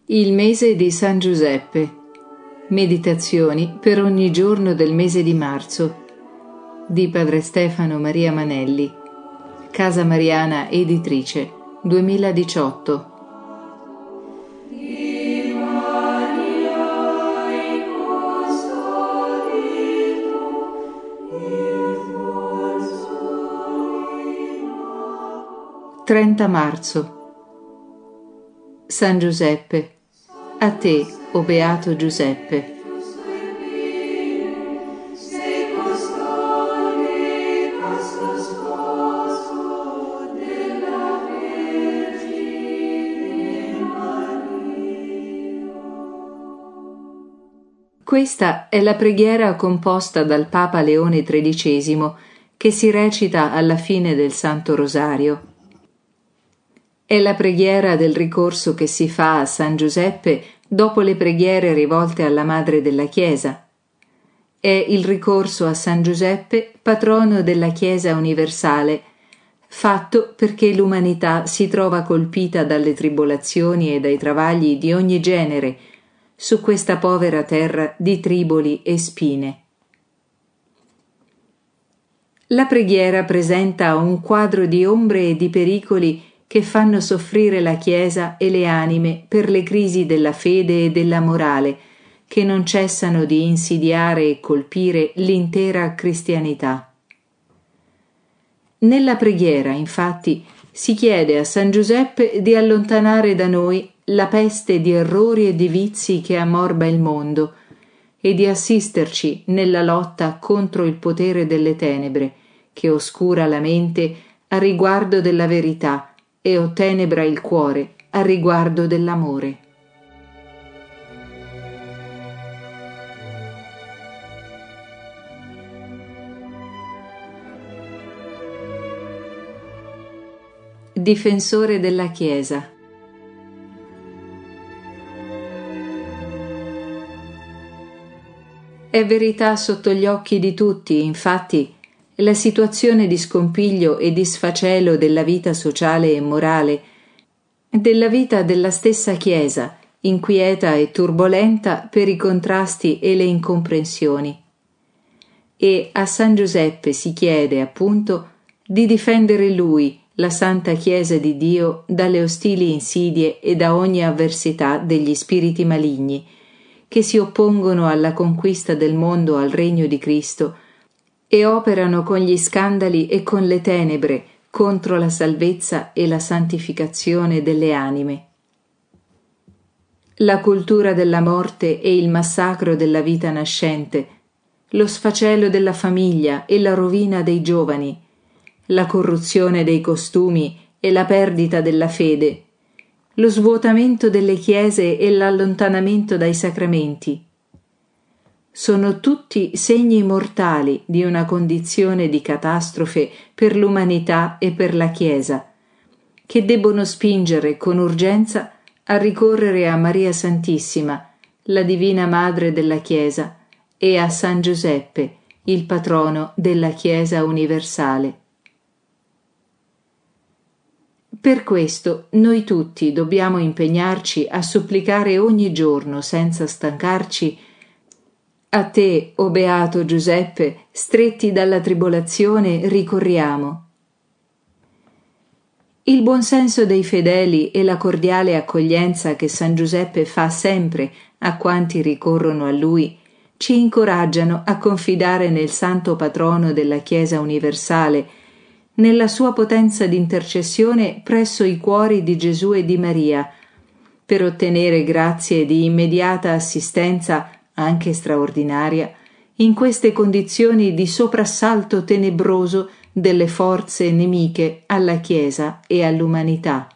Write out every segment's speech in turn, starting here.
Il mese di San Giuseppe. Meditazioni per ogni giorno del mese di marzo. Di Padre Stefano Maria Manelli. Casa Mariana Editrice, 2018. «30 marzo. San Giuseppe, a te, o beato Giuseppe. Questa è la preghiera composta dal Papa Leone XIII che si recita alla fine del Santo Rosario. È la preghiera del ricorso che si fa a San Giuseppe dopo le preghiere rivolte alla Madre della Chiesa. È il ricorso a San Giuseppe, patrono della Chiesa universale, fatto perché l'umanità si trova colpita dalle tribolazioni e dai travagli di ogni genere su questa povera terra di triboli e spine. La preghiera presenta un quadro di ombre e di pericoli che fanno soffrire la Chiesa e le anime per le crisi della fede e della morale, che non cessano di insidiare e colpire l'intera cristianità. Nella preghiera, infatti, si chiede a San Giuseppe di allontanare da noi la peste di errori e di vizi che ammorba il mondo e di assisterci nella lotta contro il potere delle tenebre, che oscura la mente a riguardo della verità e ottenebra il cuore a riguardo dell'amore. Difensore della Chiesa. È verità sotto gli occhi di tutti, infatti, la situazione di scompiglio e di sfacelo della vita sociale e morale, della vita della stessa Chiesa, inquieta e turbolenta per i contrasti e le incomprensioni. E a San Giuseppe si chiede, appunto, di difendere lui, la Santa Chiesa di Dio, dalle ostili insidie e da ogni avversità degli spiriti maligni, che si oppongono alla conquista del mondo al regno di Cristo e operano con gli scandali e con le tenebre contro la salvezza e la santificazione delle anime. La cultura della morte e il massacro della vita nascente, lo sfacelo della famiglia e la rovina dei giovani, la corruzione dei costumi e la perdita della fede, lo svuotamento delle chiese e l'allontanamento dai sacramenti. Sono tutti segni mortali di una condizione di catastrofe per l'umanità e per la Chiesa, che debbono spingere con urgenza a ricorrere a Maria Santissima, la Divina Madre della Chiesa, e a San Giuseppe, il patrono della Chiesa universale. Per questo noi tutti dobbiamo impegnarci a supplicare ogni giorno senza stancarci: a te, o beato Giuseppe, stretti dalla tribolazione, ricorriamo. Il buon senso dei fedeli e la cordiale accoglienza che San Giuseppe fa sempre a quanti ricorrono a lui ci incoraggiano a confidare nel santo patrono della Chiesa universale, nella sua potenza di intercessione presso i cuori di Gesù e di Maria, per ottenere grazie di immediata assistenza, anche straordinaria, in queste condizioni di soprassalto tenebroso delle forze nemiche alla Chiesa e all'umanità.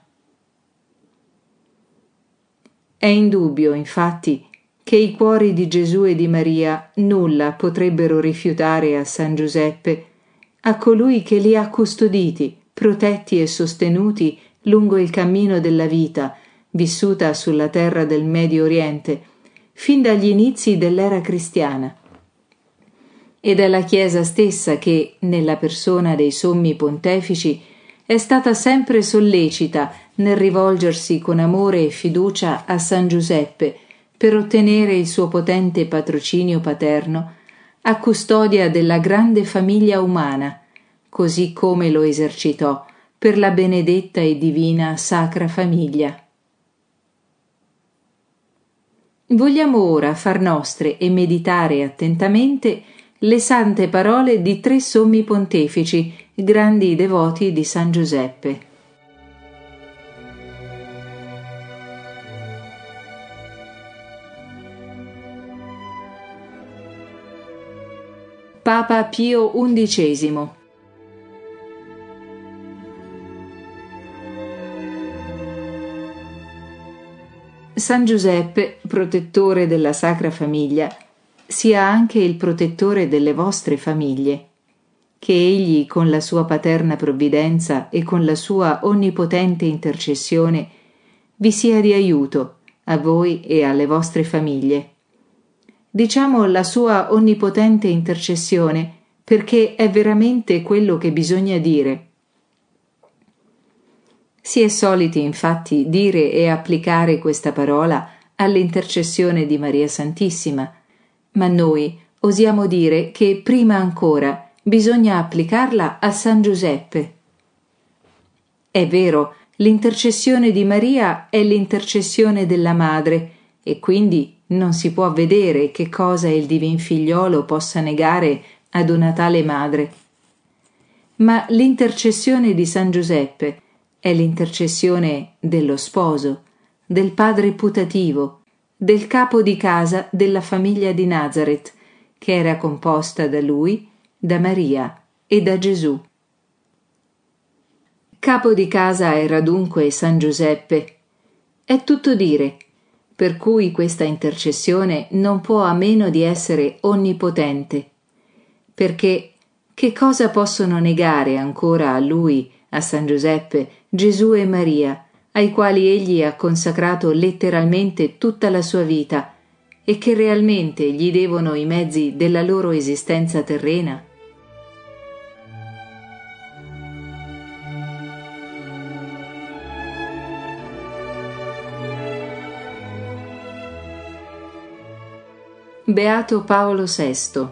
È indubbio, infatti, che i cuori di Gesù e di Maria nulla potrebbero rifiutare a San Giuseppe, a colui che li ha custoditi, protetti e sostenuti lungo il cammino della vita, vissuta sulla terra del Medio Oriente, fin dagli inizi dell'era cristiana. Ed è la Chiesa stessa che, nella persona dei sommi pontefici, è stata sempre sollecita nel rivolgersi con amore e fiducia a San Giuseppe per ottenere il suo potente patrocinio paterno a custodia della grande famiglia umana, così come lo esercitò per la benedetta e divina Sacra Famiglia. Vogliamo ora far nostre e meditare attentamente le sante parole di 3 sommi pontefici, grandi devoti di San Giuseppe. Papa Pio XI. San Giuseppe, protettore della Sacra Famiglia, sia anche il protettore delle vostre famiglie. Che egli, con la sua paterna provvidenza e con la sua onnipotente intercessione, vi sia di aiuto a voi e alle vostre famiglie. Diciamo la sua onnipotente intercessione perché è veramente quello che bisogna dire. Si è soliti infatti dire e applicare questa parola all'intercessione di Maria Santissima, ma noi osiamo dire che prima ancora bisogna applicarla a San Giuseppe. È vero, l'intercessione di Maria è l'intercessione della Madre e quindi non si può vedere che cosa il Divin Figliolo possa negare ad una tale madre. Ma l'intercessione di San Giuseppe è l'intercessione dello sposo, del padre putativo, del capo di casa della famiglia di Nazaret, che era composta da lui, da Maria e da Gesù. Capo di casa era dunque San Giuseppe. È tutto dire, per cui questa intercessione non può a meno di essere onnipotente, perché che cosa possono negare ancora a lui, a San Giuseppe, Gesù e Maria, ai quali egli ha consacrato letteralmente tutta la sua vita e che realmente gli devono i mezzi della loro esistenza terrena? Beato Paolo VI.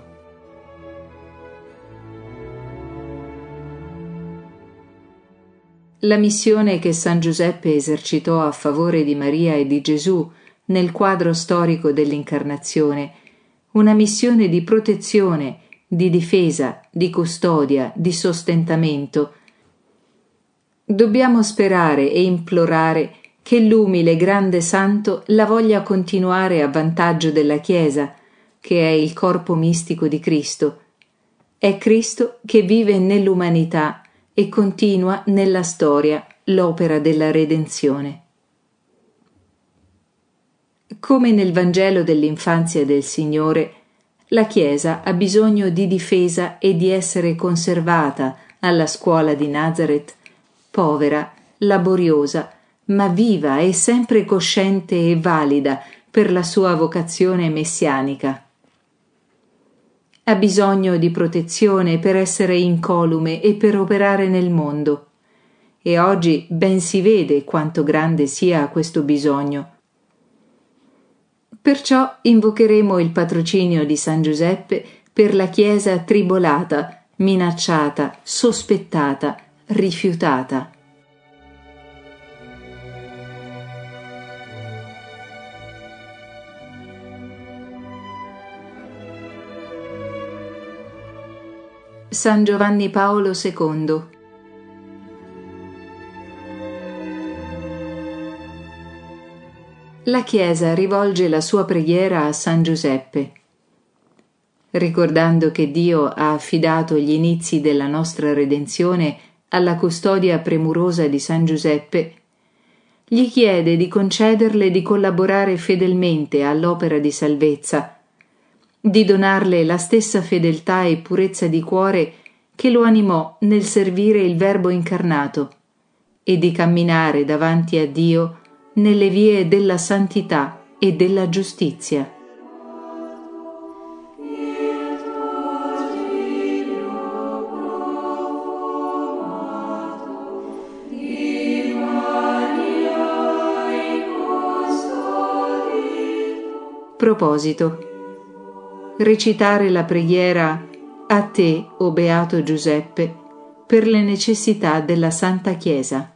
La missione che San Giuseppe esercitò a favore di Maria e di Gesù nel quadro storico dell'Incarnazione, una missione di protezione, di difesa, di custodia, di sostentamento. Dobbiamo sperare e implorare che l'umile grande santo la voglia continuare a vantaggio della Chiesa, che è il corpo mistico di Cristo. È Cristo che vive nell'umanità e continua nella storia l'opera della redenzione. Come nel Vangelo dell'infanzia del Signore, la Chiesa ha bisogno di difesa e di essere conservata alla scuola di Nazaret, povera, laboriosa, ma viva e sempre cosciente e valida per la sua vocazione messianica. Ha bisogno di protezione per essere incolume e per operare nel mondo. E oggi ben si vede quanto grande sia questo bisogno. Perciò invocheremo il patrocinio di San Giuseppe per la Chiesa tribolata, minacciata, sospettata, rifiutata. San Giovanni Paolo II. La Chiesa rivolge la sua preghiera a San Giuseppe. Ricordando che Dio ha affidato gli inizi della nostra redenzione alla custodia premurosa di San Giuseppe, gli chiede di concederle di collaborare fedelmente all'opera di salvezza, di donarle la stessa fedeltà e purezza di cuore che lo animò nel servire il Verbo incarnato e di camminare davanti a Dio nelle vie della santità e della giustizia. Proposito: recitare la preghiera a te, o Beato Giuseppe, per le necessità della Santa Chiesa.